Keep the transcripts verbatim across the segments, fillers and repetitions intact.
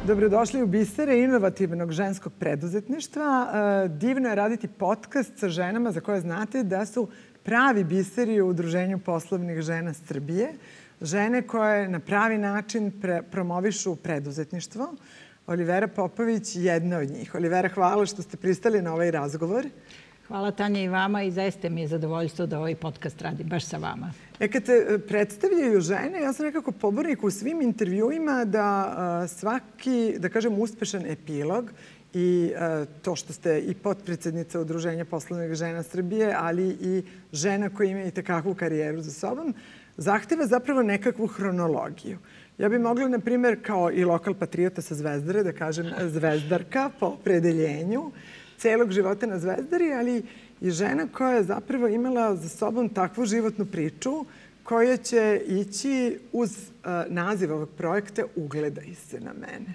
Dobrodošli u bisere inovativnog ženskog preduzetništva. Divno je raditi podcast sa ženama za koje znate da su pravi biseri u Udruženju poslovnih žena Srbije. Žene koje na pravi način promovišu preduzetništvo. Olivera Popović je jedna od njih. Olivera, hvala što ste pristali na ovaj razgovor. Hvala Tanja i vama i zaista mi je zadovoljstvo da ovaj podcast radim baš sa vama. E, kad te predstavljaju žene, ja sam nekako pobornik u svim intervjuima da svaki, da kažem, uspešan epilog i to što ste i potpredsednica Udruženja poslovnih žena Srbije, ali i žena koja ima i tekakvu karijeru za sobom, zahteva zapravo nekakvu hronologiju. Ja bih mogla, na primjer, kao i lokal patriota sa Zvezdare, da kažem zvezdarka po opredeljenju, celog života na Zvezdari, ali i žena koja je zapravo imala za sobom takvu životnu priču koja će ići uz uh, naziv ovog projekta Ugledaj se na mene.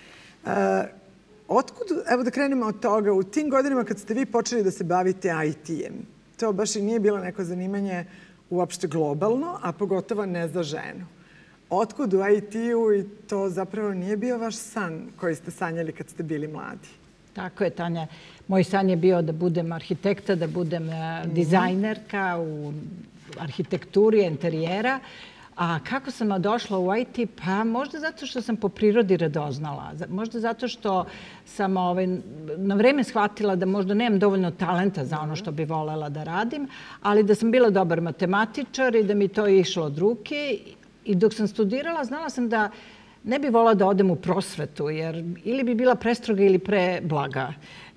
Uh, otkud, evo da krenemo od toga, u tim godinama kad ste vi počeli da se bavite I T-em, to baš i nije bilo neko zanimanje uopšte globalno, a pogotovo ne za ženu. Otkud u I T-u i to zapravo nije bio vaš san koji ste sanjali kad ste bili mladi? Tako je, Tanja. Moj san je bio da budem arhitekta, da budem dizajnerka u arhitekturi, interijera. A kako sam došla u I T? Pa možda zato što sam po prirodi radoznala. Možda zato što sam ovaj, na vreme shvatila da možda nemam dovoljno talenta za ono što bi volela da radim, ali da sam bila dobar matematičar i da mi to je išlo od ruke. I dok sam studirala, znala sam da ne bi volila da odem u prosvetu, jer ili bi bila prestroga ili preblaga.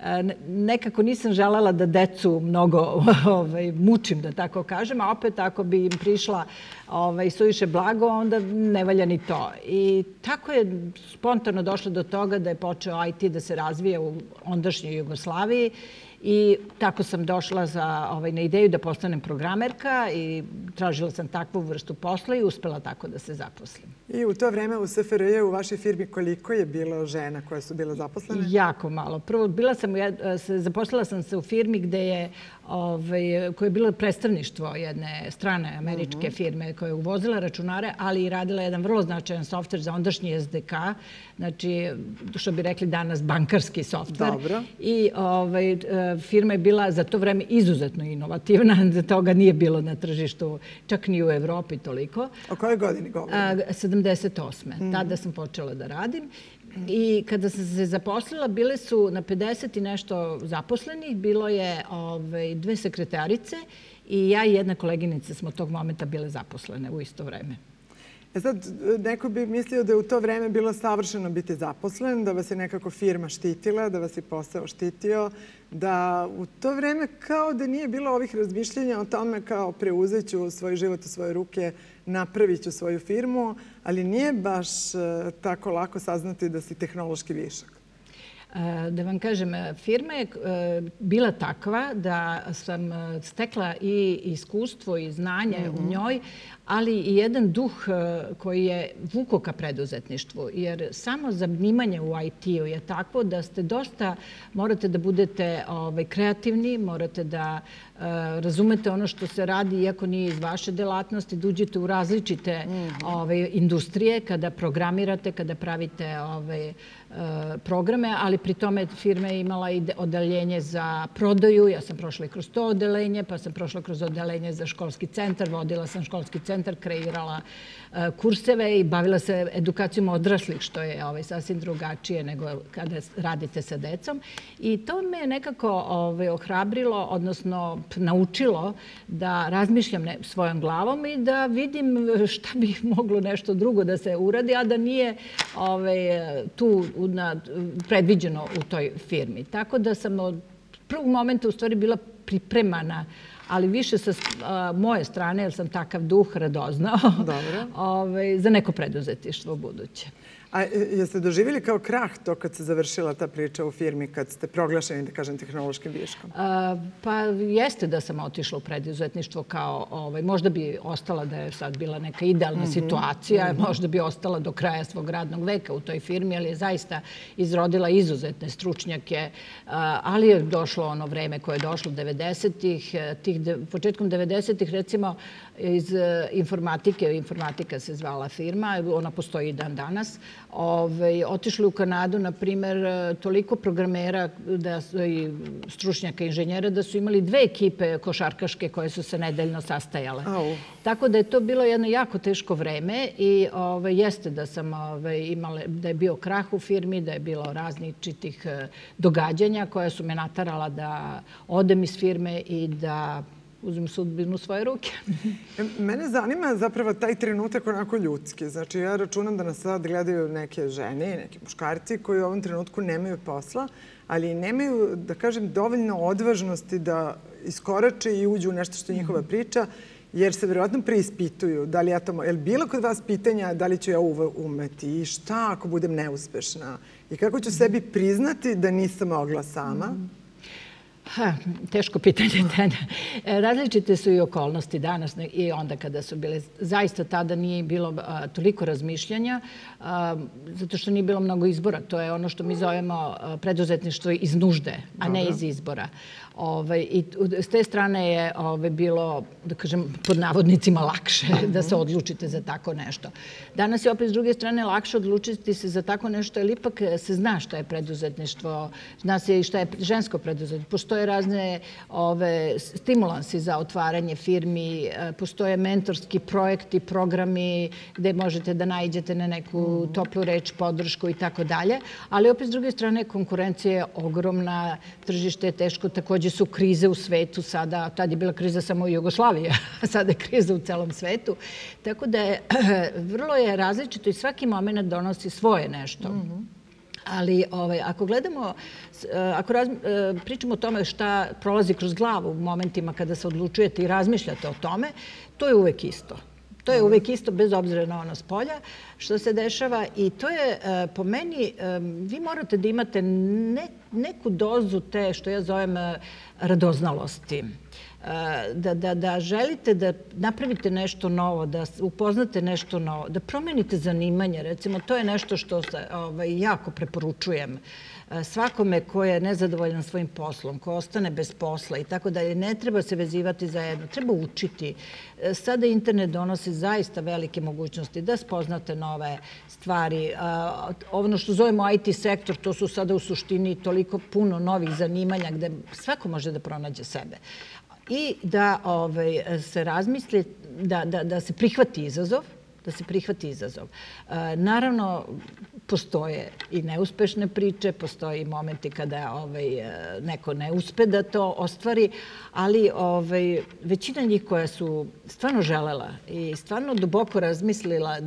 Nekako nisam želela da decu mnogo ovaj, mučim, da tako kažem, a opet ako bi im prišla ovaj, suviše blago, onda ne valja ni to. I tako je spontano došlo do toga da je počeo I T da se razvija u ondašnjoj Jugoslaviji. I tako sam došla za, ovaj, na ideju da postanem programerka i tražila sam takvu vrstu posla i uspela tako da se zaposlim. I u to vreme u S F R J u vašoj firmi koliko je bilo žena koje su bile zaposlene? Jako malo. Prvo, bila sam, zaposlila sam se u firmi gde je, ovaj, koje je bilo predstavništvo jedne strane američke firme koja je uvozila računare, ali i radila jedan vrlo značajan softver za ondašnji S D K, znači, što bi rekli danas, bankarski softver. Dobro. I ovaj, firma je bila za to vreme izuzetno inovativna, za toga nije bilo na tržištu, čak ni u Evropi toliko. O kojoj godini govorimo? sedamdeset osme Tada sam počela da radim. I kada sam se zaposlila, bile su na pedeset i nešto zaposlenih, bilo je ovaj, dve sekretarice i ja i jedna koleginica smo tog momenta bile zaposlene u isto vreme. E sad, neko bi mislio da je u to vreme bilo savršeno biti zaposlen, da vas je nekako firma štitila, da vas je posao štitio, da u to vreme kao da nije bilo ovih razmišljenja o tome kao preuzet ću svoj život u svoje ruke, napravit ću svoju firmu, ali nije baš tako lako saznati da si tehnološki višak. Da vam kažem, firma je bila takva da sam stekla i iskustvo i znanje u njoj, ali i jedan duh koji je vuko ka preduzetništvu. Jer samo zanimanje u I T-u je takvo da ste dosta, morate da budete ovaj, kreativni, morate da uh, razumete ono što se radi, iako nije iz vaše delatnosti, da uđete u različite ovaj, industrije kada programirate, kada pravite ovaj, uh, programe, ali pri tome firma je imala i odeljenje za prodaju. Ja sam prošla i kroz to odeljenje, pa sam prošla kroz odeljenje za školski centar, vodila sam školski centar, kreirala uh, kurseve i bavila se edukacijom odraslih, što je ovaj, sasvim drugačije nego kada radite sa decom. I to me je nekako ovaj, ohrabrilo, odnosno naučilo da razmišljam ne, svojom glavom i da vidim šta bi moglo nešto drugo da se uradi, a da nije ovaj, tu na, predviđeno u toj firmi. Tako da sam od prvog momenta u stvari bila pripremana, ali više sa a, moje strane, jer sam takav duh radoznao, ovaj, za neko preduzetištvo buduće. A jeste doživjeli kao krah to kad se završila ta priča u firmi, kad ste proglašeni, da kažem, tehnološkim viškom? A, pa jeste da sam otišla u preduzetništvo kao, ovaj, možda bi ostala da je sad bila neka idealna mm-hmm. situacija, mm-hmm. možda bi ostala do kraja svog radnog veka u toj firmi, ali je zaista izrodila izuzetne stručnjake, a, ali je došlo ono vreme koje je došlo devedesetih, tih de, početkom devedesetih recimo iz informatike, informatika se zvala firma, ona postoji i dan danas, otišli u Kanadu, na primjer, toliko programera i stručnjaka, inženjera, da su imali dve ekipe košarkaške koje su se nedeljno sastajale. Tako da je to bilo jedno jako teško vreme i jeste da sam imala, da je bio krah u firmi, da je bilo različitih događanja koja su me natarala da odem iz firme i da uzmem sudbinu u svoje ruke. Mene zanima zapravo taj trenutak onako ljudski. Znači, ja računam da nas sad gledaju neke žene i neki muškarci koji u ovom trenutku nemaju posla, ali nemaju, da kažem, dovoljno odvažnosti da iskorače i uđu u nešto što je njihova priča, jer se verovatno preispituju da li ja to... Je li bilo kod vas pitanja da li ću ja umeti i šta ako budem neuspešna? I kako ću sebi priznati da nisam mogla sama? Ha, teško pitanje. Različite su i okolnosti danas i onda kada su bile. Zaista tada nije bilo toliko razmišljanja, zato što nije bilo mnogo izbora. To je ono što mi zovemo preduzetništvo iz nužde, a ne iz izbora. I s te strane je bilo, da kažem, pod navodnicima lakše da se odlučite za tako nešto. Danas je opet s druge strane lakše odlučiti se za tako nešto, jer ipak se zna šta je preduzetništvo, zna se i šta je žensko preduzetništvo. Postoje razne stimulansi za otvaranje firmi, postoje mentorski projekti, programi gde možete da naiđete na neku toplu reč, podršku i tako dalje. Ali opet s druge strane konkurencija je ogromna, tržište je teško, takođe su krize u svetu sada, tad je bila kriza samo u Jugoslaviji, a sada je kriza u celom svetu. Tako da je vrlo je različito i svaki moment donosi svoje nešto. Ali ako gledamo, ako pričamo o tome šta prolazi kroz glavu u momentima kada se odlučujete i razmišljate o tome, to je uvek isto. To je uvek isto, bez obzira na ono s polja, što se dešava i to je, po meni, vi morate da imate neku dozu te, što ja zovem, radoznalosti. Da želite da napravite nešto novo, da upoznate nešto novo, da promenite zanimanje. Recimo, to je nešto što jako preporučujem svakome ko je nezadovoljan svojim poslom, ko ostane bez posla i tako dalje. Ne treba se vezivati za jedno, treba učiti. Sada internet donosi zaista velike mogućnosti da spoznate nove stvari. Ono što zovemo I T sektor, to su sada u suštini toliko puno novih zanimanja gde svako može da pronađe sebe. I da se razmisli, da se prihvati izazov, da se prihvati izazov. Naravno, postoje i neuspešne priče, postoje i momenti kada neko ne uspe da to ostvari, ali većina njih koja su stvarno želela i stvarno duboko razmislila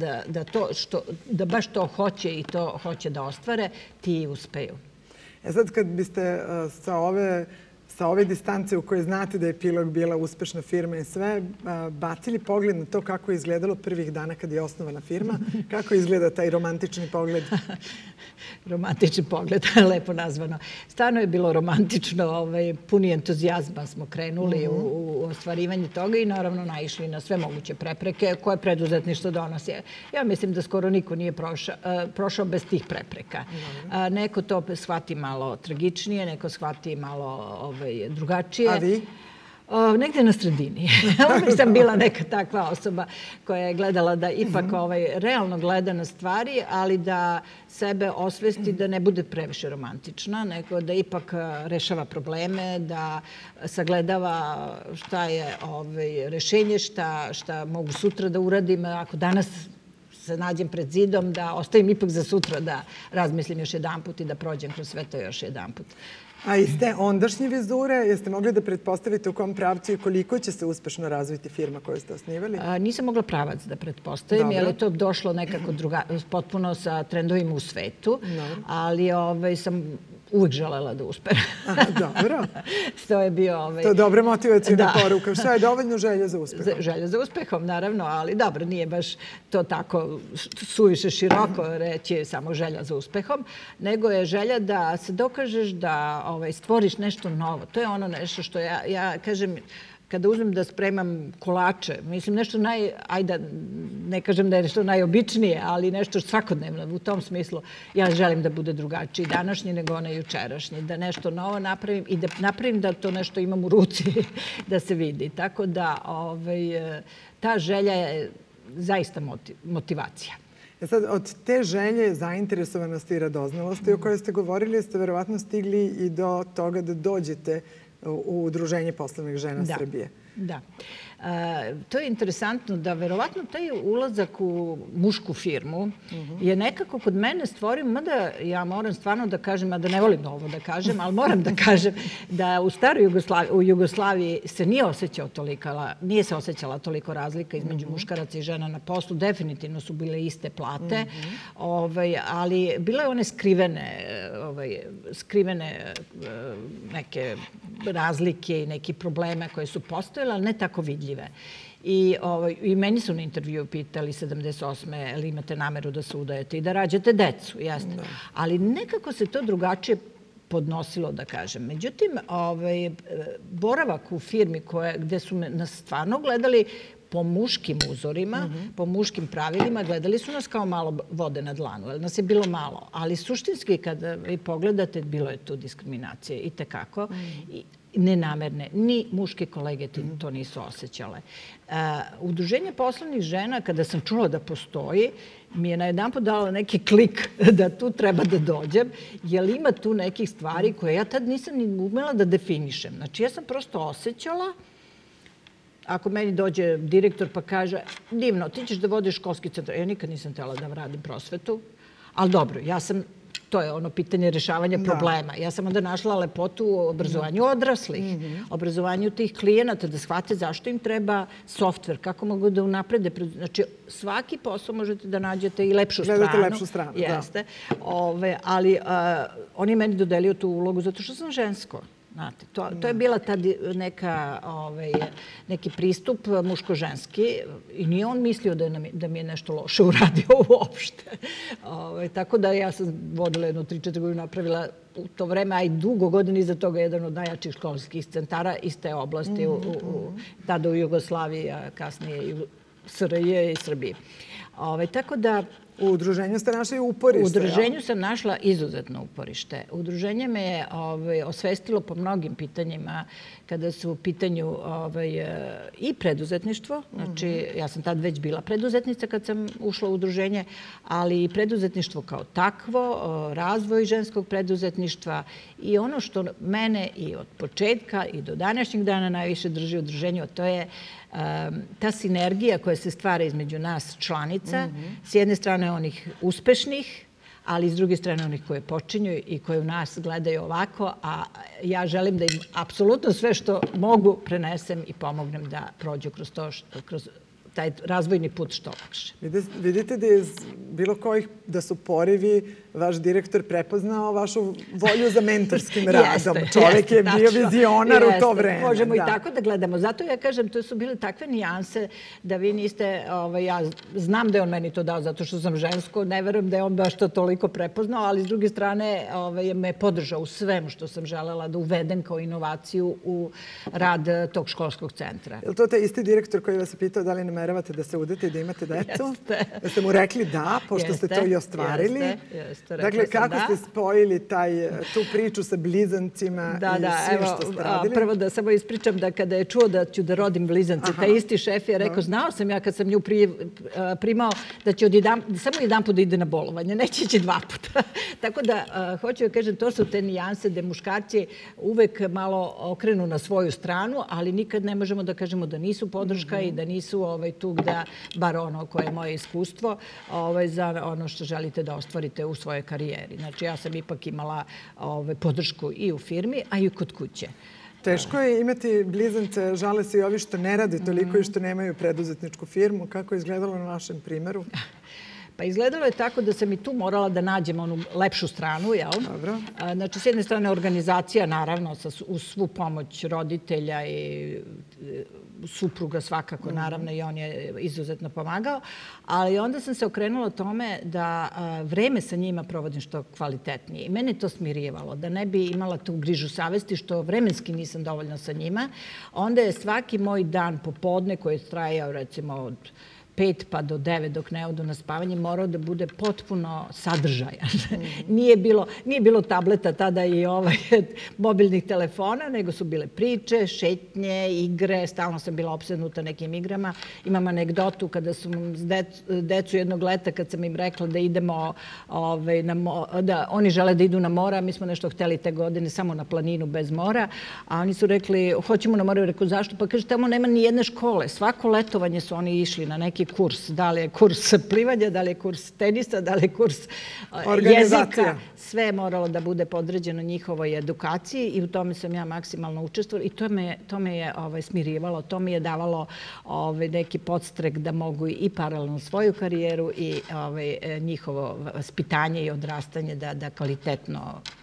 da baš to hoće i to hoće da ostvare, ti uspeju. E sad, kad biste sa ove sa ove distance u kojoj znate da je Epilog bila uspešna firma i sve, bacili pogled na to kako je izgledalo prvih dana kad je osnovana firma? Kako izgleda taj romantični pogled? Romantični pogled, lepo nazvano. Stvarno je bilo romantično, puni entuzijazma smo krenuli u ostvarivanje toga i naravno naišli na sve moguće prepreke koje preduzetništvo donosi. Ja mislim da skoro niko nije prošao bez tih prepreka. Neko to shvati malo tragičnije, neko shvati malo drugačije. A vi? Negde na sredini. Uvijek sam bila neka takva osoba koja je gledala da ipak realno gleda na stvari, ali da sebe osvesti da ne bude previše romantična, nego da ipak rešava probleme, da sagledava šta je rešenje, šta mogu sutra da uradim. Ako danas se nađem pred zidom, da ostavim ipak za sutra da razmislim još jedan put i da prođem kroz sve to još jedan put. A iz te ondašnje vizure, jeste mogli da pretpostavite u kom pravcu i koliko će se uspešno razviti firma koju ste osnivali? Nisam mogla pravac da pretpostavim, jer je to došlo nekako potpuno sa trendovima u svetu, ali sam uvijek želela da uspem. Dobro. To je bio... To je dobra motivacijna poruka. Šta je dovoljno želja za uspehom? Želja za uspehom, naravno, ali dobro, nije baš to tako suviše široko reći samo želja za uspehom, nego je želja da se dokažeš da stvoriš nešto novo. To je ono nešto što ja kažem, kada uzmem da spremam kolače, mislim nešto naj, ajde, ne kažem da je nešto najobičnije, ali nešto svakodnevno u tom smislu. Ja želim da bude drugačiji današnji nego onaj jučerašnji, da nešto novo napravim i da napravim da to nešto imam u ruci da se vidi. Tako da ta želja je zaista motivacija. E sad, od te želje, zainteresovanosti i radoznalosti o kojoj ste govorili, ste verovatno stigli i do toga da dođete u Udruženje poslovnih žena Srbije. Da. To je interesantno da verovatno taj ulazak u mušku firmu je nekako kod mene stvorio, mada ja moram stvarno da kažem, a da ne volim ovo da kažem, ali moram da kažem da u staroj Jugoslaviji, u Jugoslaviji se nije osjećao tolika, nije se osjećala toliko razlika između muškaraca i žena na poslu. Definitivno su bile iste plate, ali bile one skrivene, skrivene neke razlike i neki probleme koje su postojale, ali ne tako vidljive. I, ovaj, I meni su na intervju pitali sedamdeset osme ali imate nameru da se udajete i da rađate decu, jeste. Da. Ali nekako se to drugačije podnosilo, da kažem. Međutim, ovaj, boravak u firmi koje, gde su nas stvarno gledali po muškim uzorima, mm -hmm. po muškim pravilima, gledali su nas kao malo vode na dlanu, jer nas je bilo malo. Ali suštinski, kada vi pogledate, bilo je tu diskriminacije i tekako. Mm -hmm. I, nenamerne. Ni muške kolege to nisu osjećale. Udruženje poslovnih žena, kada sam čula da postoji, mi je najedanput dala neki klik da tu treba da dođem, jer ima tu nekih stvari koje ja tad nisam ni umela da definišem. Znači, ja sam prosto osjećala, ako meni dođe direktor pa kaže, divno, ti ćeš da vodiš školski centar. Ja nikad nisam htjela da radim prosvetu, ali dobro, ja sam to je ono pitanje rešavanja problema. Ja sam onda našla lepotu u obrazovanju odraslih, obrazovanju tih klijenata, da shvate zašto im treba softver, kako mogu da unaprede. Znači, svaki posao možete da nađete i lepšu stranu. Gledate lepšu stranu, da. Jeste. Ali on je meni dodelio tu ulogu zato što sam žensko. Znate, to, to je bila tad neka, ovaj, neki pristup muško-ženski i nije on mislio da, je, da mi je nešto loše uradio uopšte. Ovaj, tako da ja sam vodila jednu tri četiri godinu, napravila u to vreme, a i dugo godina iza toga jedan od najjačih školskih centara iz te oblasti, u, u, u, tada u Jugoslaviji, a kasnije i u S R J i Srbiji. Ovaj, tako da u udruženju ste našli uporište. U udruženju sam našla izuzetno uporište. Udruženje me je ovaj, osvestilo po mnogim pitanjima kada su u pitanju ovaj, i preduzetništvo. Znači, ja sam tad već bila preduzetnica kad sam ušla u udruženje, ali i preduzetništvo kao takvo, razvoj ženskog preduzetništva i ono što mene i od početka i do današnjeg dana najviše drži u udruženju, to je ta sinergija koja se stvara između nas članica, s jedne strane onih uspešnih, ali s druge strane onih koje počinju i koje u nas gledaju ovako, a ja želim da im apsolutno sve što mogu prenesem i pomognem da prođu kroz to, kroz taj razvojni put što lakše. Vidite da je bilo kojih, da su porivi, vaš direktor prepoznao vašu volju za mentorskim radom. Čovjek je bio vizionar u to vreme. Možemo i tako da gledamo. Zato ja kažem, to su bile takve nijanse da vi niste, ja znam da je on meni to dao zato što sam žensko, ne verujem da je on baš to toliko prepoznao, ali s druge strane me podržao u svemu što sam želela da uvedem kao inovaciju u rad tog školskog centra. Je li to taj isti direktor koji vas je pitao da li nameravate da se udate i da imate decu? Da ste mu rekli da, pošto ste to i ostvarili. Jeste, dakle, kako da. ste spojili taj, tu priču sa blizancima da, i da, svim evo, što ste radili? Prvo da samo ispričam da kada je čuo da ću da rodim blizance, taj isti šef je rekao, znao sam ja kad sam nju pri, primao da će odjedam, samo jedan put da ide na bolovanje, neće ići dva puta. Tako da, uh, hoću da kažem, to su te nijanse da muškarci uvek malo okrenu na svoju stranu, ali nikad ne možemo da kažemo da nisu podrška mm -hmm. i da nisu ovaj, tu da, bar ono koje je moje iskustvo, ovaj, za ono što želite da ostvarite u svojoj karijeri. Znači, ja sam ipak imala ovaj, podršku i u firmi, a i kod kuće. Teško je imati blizance, žale se i ovi što ne rade toliko i što nemaju preduzetničku firmu. Kako je izgledalo na vašem primjeru? Pa izgledalo je tako da sam i tu morala da nađem onu lepšu stranu, jel? Dobro. Znači, s jedne strane organizacija, naravno, uz svu pomoć roditelja i supruga svakako, naravno, i on je izuzetno pomagao, ali onda sam se okrenula tome da vreme sa njima provodim što kvalitetnije. I mene to smirivalo, da ne bi imala tu grižu savesti što vremenski nisam dovoljno sa njima. Onda je svaki moj dan popodne koji je trajao, recimo, od pet pa do devet dok ne odu na spavanje morao da bude potpuno sadržajan. Nije bilo, nije bilo tableta tada i ovaj, mobilnih telefona, nego su bile priče, šetnje, igre. Stalno sam bila opsednuta nekim igrama. Imam anegdotu kada su decu jednog leta, kad sam im rekla da idemo, ovaj, na, da oni žele da idu na mora, mi smo nešto hteli te godine samo na planinu bez mora, a oni su rekli hoćemo na more, rekao zašto? Pa kaže tamo nema ni jedne škole. Svako letovanje su oni išli na neki kurs. Da li je kurs plivanja, da li je kurs tenisa, da li je kurs jezika. Sve je moralo da bude podređeno njihovoj edukaciji i u tome sam ja maksimalno učestvovala i to me, to me je ovaj, smirivalo, to mi je davalo ovaj, neki podstrek da mogu i paralelno svoju karijeru i ovaj, njihovo vaspitanje i odrastanje da, da kvalitetno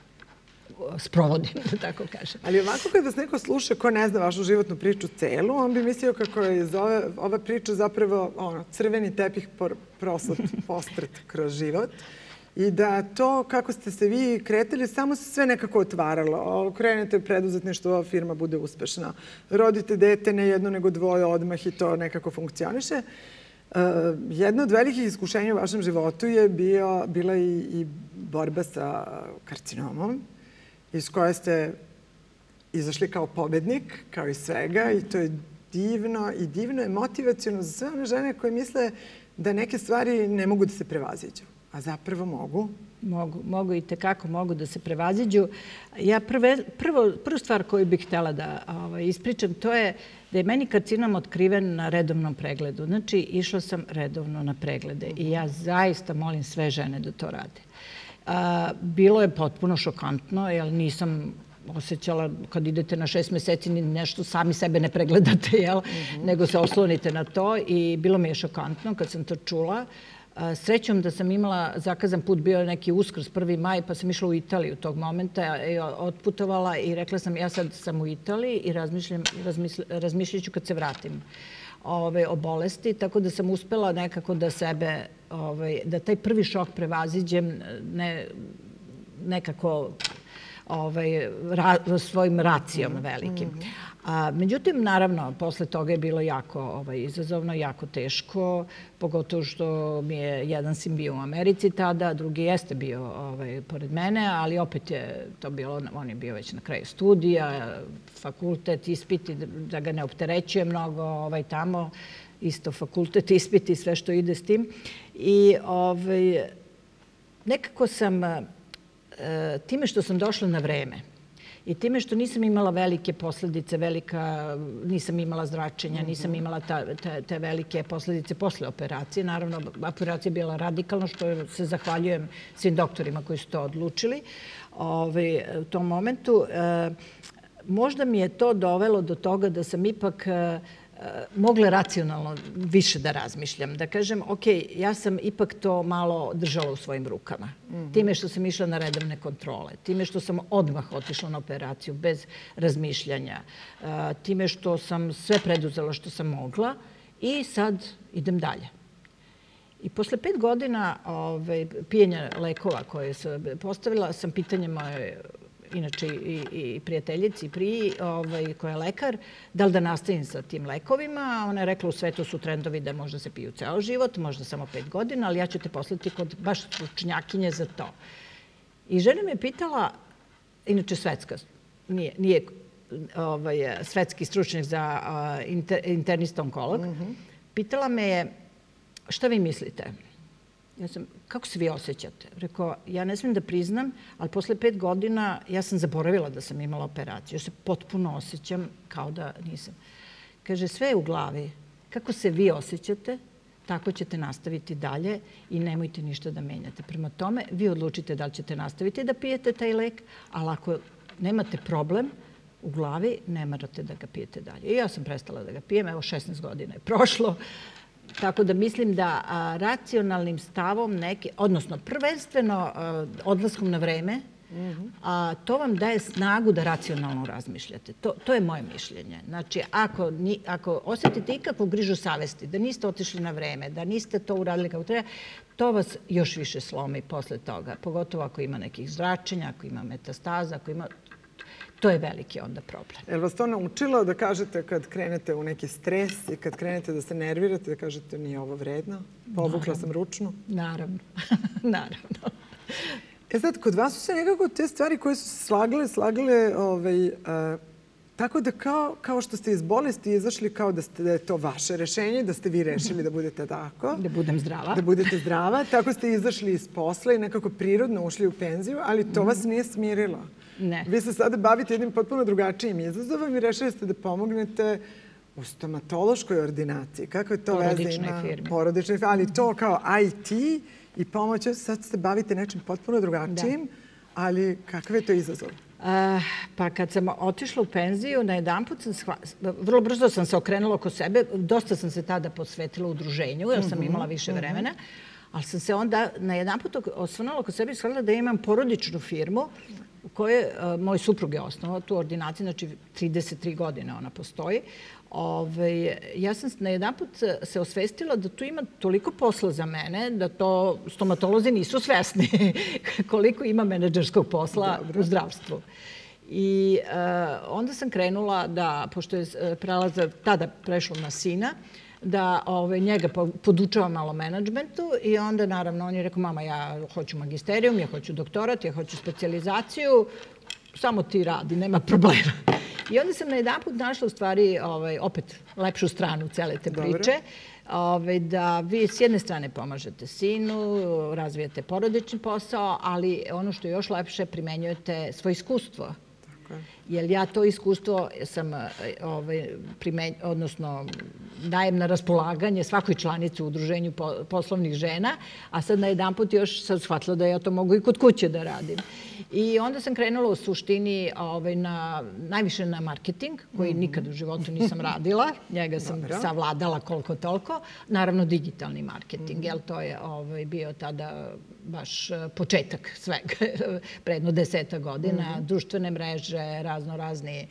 sprovodim, da tako kažem. Ali ovako kad vas neko sluša ko ne zna vašu životnu priču celu, on bi mislio kako je iz ove, ova priča zapravo ono, crveni tepih proslat postret kroz život i da to kako ste se vi kretali samo se sve nekako otvaralo. Krenete preduzetništvo, firma bude uspešna. Rodite dete, ne jedno nego dvoje odmah i to nekako funkcioniše. Uh, jedno od velikih iskušenja u vašem životu je bio, bila i, i borba sa karcinomom, iz koje ste izašli kao pobednik, kao i svega, i to je divno i divno je motivaciono za sve one žene koje misle da neke stvari ne mogu da se prevaziđu, a zapravo mogu. Mogu, mogu i tekako mogu da se prevaziđu. Ja prve, prvo, prvu stvar koju bih htjela da ovaj, ispričam, to je da je meni karcinom otkriven na redovnom pregledu. Znači, išla sam redovno na preglede i ja zaista molim sve žene da to rade. A, bilo je potpuno šokantno, jer nisam osjećala kad idete na šest meseci nešto, sami sebe ne pregledate, jel? Mm-hmm. Nego se oslonite na to i bilo mi je šokantno kad sam to čula. A, srećom da sam imala zakazan put, bio je neki Uskrs, prvi maj, pa sam išla u Italiju tog momenta i otputovala i rekla sam ja sad sam u Italiji i razmišljam, razmišljat ću kad se vratim ove, o bolesti, tako da sam uspela nekako da sebe, ove, da taj prvi šok prevaziđem ne, nekako ovaj, ra, svojim racijom velikim. A, međutim, naravno, posle toga je bilo jako ovaj, izazovno, jako teško, pogotovo što mi je jedan sin bio u Americi tada, drugi jeste bio ovaj, pored mene, ali opet je to bilo, on je bio već na kraju studija, fakultet, ispiti, da ga ne opterećuje mnogo ovaj, tamo, isto fakultet, ispiti, sve što ide s tim. I ovaj, nekako sam, time što sam došla na vreme, i time što nisam imala velike posljedice, velika, nisam imala zračenja, nisam imala ta, te, te velike posljedice posle operacije. Naravno, operacija je bila radikalna, što se zahvaljujem svim doktorima koji su to odlučili ovaj, u tom momentu. E, možda mi je to dovelo do toga da sam ipak e, mogla racionalno više da razmišljam. Da kažem, ok, ja sam ipak to malo držala u svojim rukama. Mm-hmm. Time što sam išla na redovne kontrole, time što sam odmah otišla na operaciju bez razmišljanja, time što sam sve preduzela što sam mogla i sad idem dalje. I posle pet godina ove, pijenja lekova koje sam postavila, sam pitanje moje inače i, i prijateljici Priji, ovaj, koja je lekar, da li da nastavim sa tim lekovima. Ona je rekla u svetu su trendovi da možda se piju ceo život, možda samo pet godina, ali ja ću te poslati kod baš stručnjakinje za to. I žena me pitala, inače svetska, nije, nije ovaj, svetski stručnjak za uh, inter, internista onkolog, mm-hmm. pitala me je šta vi mislite? Ja sam, kako se vi osjećate? Rekao, ja ne smijem da priznam, ali posle pet godina ja sam zaboravila da sam imala operaciju. Ja se potpuno osjećam kao da nisam. Kaže, sve je u glavi. Kako se vi osjećate, tako ćete nastaviti dalje i nemojte ništa da menjate. Prema tome, vi odlučite da li ćete nastaviti da pijete taj lek, ali ako nemate problem u glavi, ne morate da ga pijete dalje. I ja sam prestala da ga pijem, evo šesnaest godina je prošlo. Tako da mislim da a, racionalnim stavom, neki, odnosno prvenstveno a, odlaskom na vreme, mm-hmm. a, to vam daje snagu da racionalno razmišljate. To, to je moje mišljenje. Znači, ako, ni, ako osjetite ikakvu grižu savesti, da niste otišli na vreme, da niste to uradili kako treba, to vas još više slomi posle toga. Pogotovo ako ima nekih zračenja, ako ima metastaza, ako ima... to je veliki onda problem. Je li vas to naučilo da kažete kad krenete u neki stres i kad krenete da se nervirate, da kažete nije ovo vredno? Povukla sam ručnu? Naravno, naravno. E sad, kod vas su se nekako te stvari koje su se slagale, slagale ovaj, tako da kao, kao što ste iz bolesti izašli kao da, ste, da je to vaše rešenje, da ste vi rešili da budete tako. Da budem zdrava. Da budete zdrava. Tako ste izašli iz posla i nekako prirodno ušli u penziju, ali to vas nije smirilo. Ne. Vi se sada bavite jednim potpuno drugačijim izazovom i rešili ste da pomognete u stomatološkoj ordinaciji. Kako je to veze ima? Porodičnoj firmi. Ali to kao I T i pomoć. Sad se bavite nečim potpuno drugačijim, ali kakav je to izazov? Uh, pa kad sam otišla u penziju, najedanput sam shva... vrlo brzo sam se okrenula oko sebe. Dosta sam se tada posvetila udruženju, jer sam imala više vremena. Ali sam se onda najedanput osvrnula oko sebe i shvatila da imam porodičnu firmu u kojoj uh, moj suprug je osnovao tu ordinaciju, znači trideset tri godine ona postoji. Ove, ja sam najedanput se osvestila da tu ima toliko posla za mene, da to stomatolozi nisu svesni koliko ima menadžerskog posla u zdravstvu. I uh, onda sam krenula da, pošto je prelaza tada prešlo na sina, da ove, njega podučavam malo menadžmentu i onda naravno on je rekao, mama, ja hoću magisterijum, ja hoću doktorat, ja hoću specijalizaciju, samo ti radi, nema problema. I onda sam najedanput našla u stvari ovaj, opet lepšu stranu cele te priče. Ovaj, da vi s jedne strane pomažete sinu, razvijate porodični posao, ali ono što je još lepše, primenjujete svoje iskustvo. Jer ja to iskustvo sam ovaj, primenj, odnosno dajem na raspolaganje svakoj članici u udruženju poslovnih žena, a sad najedanput još sam shvatila da ja to mogu i kod kuće da radim. I onda sam krenula u suštini ovaj, na, najviše na marketing, koji nikad u životu nisam radila. Njega sam Dobro. savladala koliko toliko. Naravno, digitalni marketing, mm. jer to je ovaj, bio tada baš početak svega, predno deseta godina, mm. društvene mreže, razno razni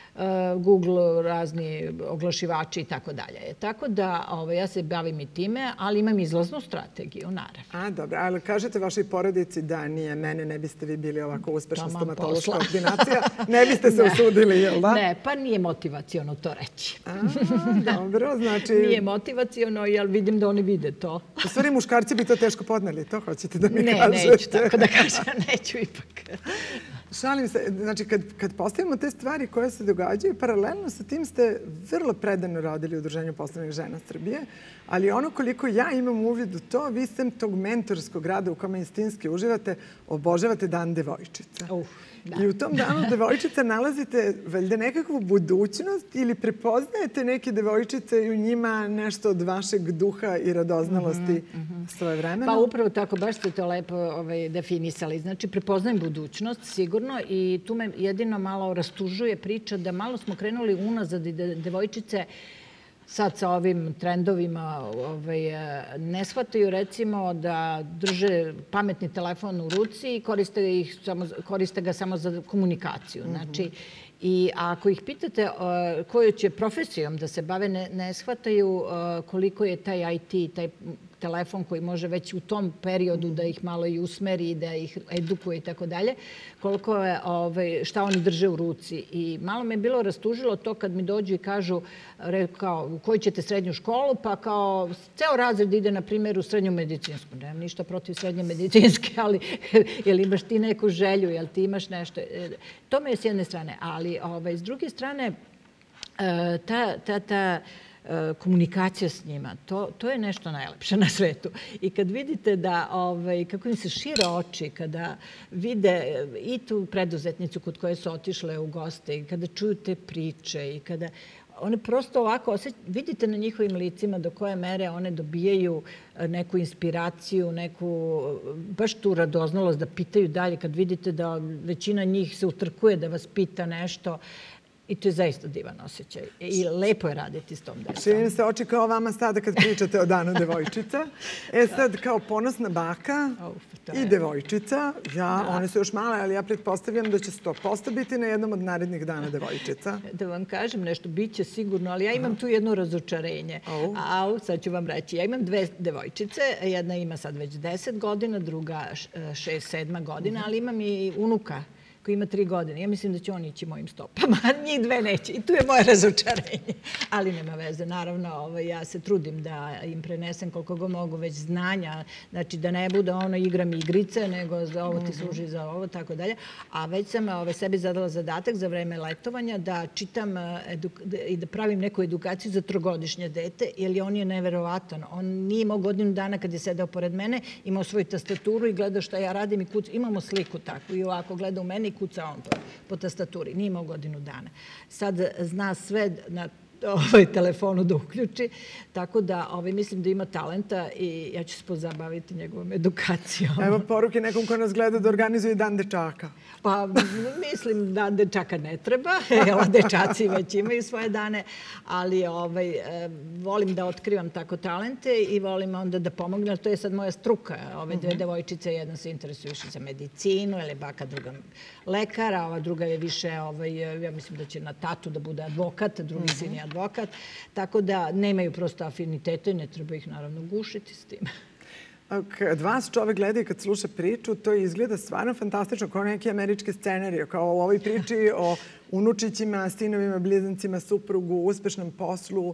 Google, razni oglašivači i tako dalje. Tako da ovaj, ja se bavim i time, ali imam izlaznu strategiju, naravno. A, dobro. Ali kažete vašoj porodici da nije mene, ne biste vi bili ovako uspešna stomatološka ordinacija? Ne biste se usudili, jel da? Ne, pa nije motivaciono to reći. A, dobro, znači... Nije motivaciono, jer vidim da oni vide to. U stvari, muškarci bi to teško podneli, to hoćete da mi ne, kažete? Ne, neću tako da kažem, neću ipak. Šalim se, znači kad, kad postavimo te stvari koje se događaju, paralelno sa tim ste vrlo predano radili u Udruženju poslovnih žena Srbije, ali ono koliko ja imam uvid u to, vi sem tog mentorskog rada u kome istinski uživate, obožavate Dan devojčica. Uh, da. I u tom danu devojčica nalazite valjda nekakvu budućnost ili prepoznajete neke devojčice i u njima nešto od vašeg duha i radoznalosti mm -hmm. svoje vremena? Pa upravo tako, baš ste to lepo ovaj, definisali. Znači, prepoznajem budućnost, sigurno, i tu me jedino malo rastužuje priča da malo smo krenuli unazad i da devojčice sad sa ovim trendovima ovaj, ne shvataju recimo da drže pametni telefon u ruci i koriste, ih samo, koriste ga samo za komunikaciju. Znači, i ako ih pitate uh, koju će profesijom da se bave, ne, ne shvataju uh, koliko je taj I T, taj telefon koji može već u tom periodu da ih malo i usmeri, da ih edukuje i tako dalje, koliko je, ovaj, šta oni drže u ruci. I malo me je bilo rastužilo to kad mi dođu i kažu kao, u koju ćete srednju školu, pa kao ceo razred ide, na primjer, u srednju medicinsku. Nemam ništa protiv srednje medicinske, ali jel imaš ti neku želju, jel ti imaš nešto? To me je s jedne strane, ali ovaj, s druge strane, ta, ta, ta komunikacija s njima, to, to je nešto najlepše na svetu. I kad vidite da, ovaj, kako im se šire oči, kada vide i tu preduzetnicu kod koje su otišle u goste, i kada čuju te priče, i kada one prosto ovako osjeć, vidite na njihovim licima do koje mere one dobijaju neku inspiraciju, neku baš tu radoznalost da pitaju dalje. Kad vidite da većina njih se utrkuje da vas pita nešto, i to je zaista divan osjećaj. I lepo je raditi s tom decom. Širim se oči kao vama sada kad pričate o Danu devojčica. E sad, kao ponosna baka i devojčica, ja, one su još male, ali ja pretpostavljam da će sto posto biti na jednom od narednih Dana devojčica. Da vam kažem nešto, bit će sigurno, ali ja imam tu jedno razočarenje. Au, sad ću vam reći. Ja imam dve devojčice, jedna ima sad već deset godina, druga šest, sedma godina, ali imam i unuka koji koji ima tri godine. Ja mislim da će on ići mojim stopama, njih dve neće. I tu je moje razočarenje. Ali nema veze. Naravno, ja se trudim da im prenesem koliko go mogu već znanja. Znači, da ne bude ono igram igrice, nego za ovo ti služi za ovo, tako dalje. A već sam sebi zadala zadatak za vreme letovanja da čitam i da pravim neku edukaciju za trogodišnje dete, jer on je neverovatan. On nije imao godinu dana kad je sedao pored mene, imao svoju tastaturu i gledao šta ja radim i kuca. Imamo sliku takvu i ovako gleda u mene i kuca on po tastaturi. Nije imao godinu dana. Sad zna sve na ovaj telefonu da uključi, tako da mislim da ima talenta i ja ću se pozabaviti njegovom edukacijom. Evo poruke nekom ko nas gleda da organizuje dan dečaka. Pa mislim dan dečaka ne treba, jer dečaci već imaju svoje dane, ali volim da otkrivam tako talente i volim onda da pomognem. To je sad moja struka. Ove dve devojčice, jedna se interesuje više za medicinu, ili baka druga lekara, ova druga je više, ja mislim da će na tatu da bude advokat, drugi sin je advokat, tako da nemaju prosto afinitete i ne treba ih naravno gušiti s tim. Kad vas čovek gleda i kad sluša priču, to izgleda stvarno fantastično, kao neki američki scenarij, kao u ovoj priči o unučićima, sinovima, blizancima, suprugu, uspešnom poslu,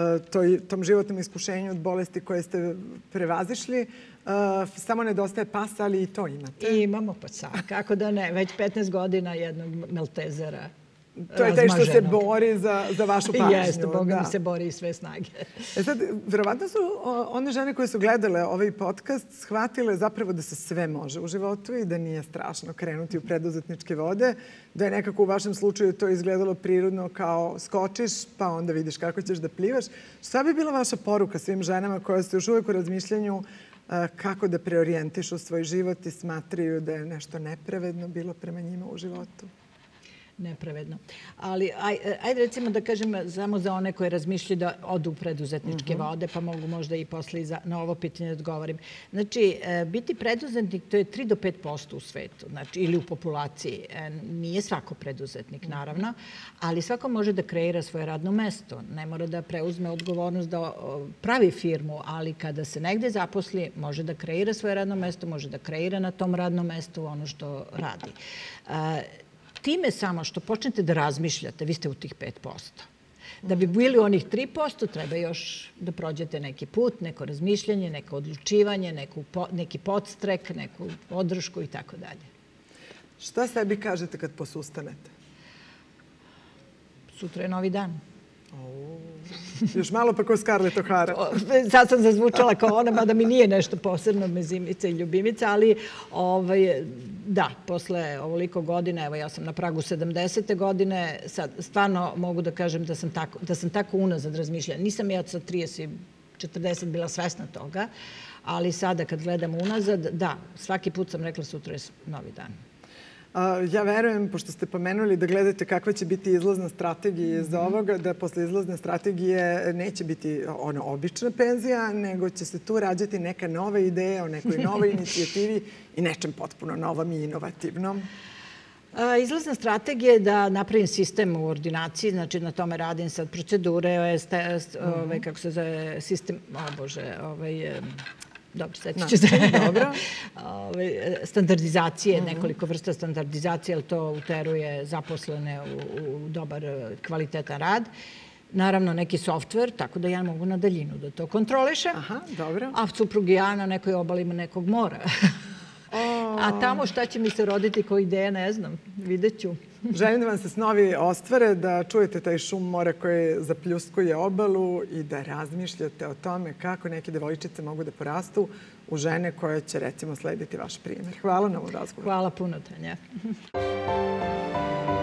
tom životnom iskušenju od bolesti koje ste prevazišli. Samo nedostaje pas, ali i to imate. I imamo pasa, kako da ne, već petnaest godina jednog Maltezera. To je taj što se bori za vašu pažnju. Jeste, Boga mi se bori i sve snage. E sad, verovatno su one žene koje su gledale ovaj podcast shvatile zapravo da se sve može u životu i da nije strašno krenuti u preduzetničke vode, da je nekako u vašem slučaju to izgledalo prirodno kao skočiš, pa onda vidiš kako ćeš da plivaš. Šta bi bila vaša poruka svim ženama koje su još uvijek u razmišljanju kako da preorijentišu svoj život i smatraju da je nešto nepravedno bilo prema njima u životu? Nepravedno. Ali ajde recimo da kažem samo za one koje razmišljaju da odu u preduzetničke vode, pa mogu možda i posle na ovo pitanje da odgovorim. Znači, biti preduzetnik to je tri do pet posto u svetu, ili u populaciji. Nije svako preduzetnik, naravno, ali svako može da kreira svoje radno mesto. Ne mora da preuzme odgovornost da pravi firmu, ali kada se negde zaposli, može da kreira svoje radno mesto, može da kreira na tom radnom mestu ono što radi. Time samo što počnete da razmišljate, vi ste u tih pet posto. Da bi bili u onih tri posto, treba još da prođete neki put, neko razmišljanje, neko odlučivanje, neki podstrek, neku podršku i tako dalje. Šta sebi kažete kad posustanete? Sutra je novi dan. Još malo pa kao Scarlett O'Hara. Sad sam zazvučala kao ona, mada mi nije nešto posebno mezimica i ljubimica, ali da, posle ovoliko godina, evo ja sam na pragu sedamdesete godine, sad stvarno mogu da kažem da sam tako unazad razmišljala. Nisam ja sa trideset četrdeset bila svesna toga, ali sada kad gledam unazad, da, svaki put sam rekla sutra je novi dan. Ja verujem, pošto ste pomenuli da gledate kakva će biti izlazna strategija iz ovoga, da posle izlazne strategije neće biti ona obična penzija, nego će se tu rađati neka nova ideja o nekoj novoj inicijativi i nečem potpuno novom i inovativnom. Izlazna strategija je da napravim sistem u ordinaciji, znači na tome radim sad procedure, kako se zove, sistem, o Bože, ovaj... Dobro, sveći ću se. Standardizacije, nekoliko vrsta standardizacije, ali to uteruje zaposlene u dobar, kvalitetan rad. Naravno, neki softver, tako da ja mogu na daljinu da to kontrolišem. Aha, dobro. A suprug i ja na nekoj obali nekog mora. A tamo šta će mi se roditi kao ideja, ne znam. Vidjet ću. Želim da vam se snovi ostvare, da čujete taj šum mora koji zapljuskuje obalu i da razmišljate o tome kako neke devojčice mogu da porastu u žene koje će, recimo, slediti vaš primjer. Hvala na ovom razgovoru. Hvala puno, Tanja.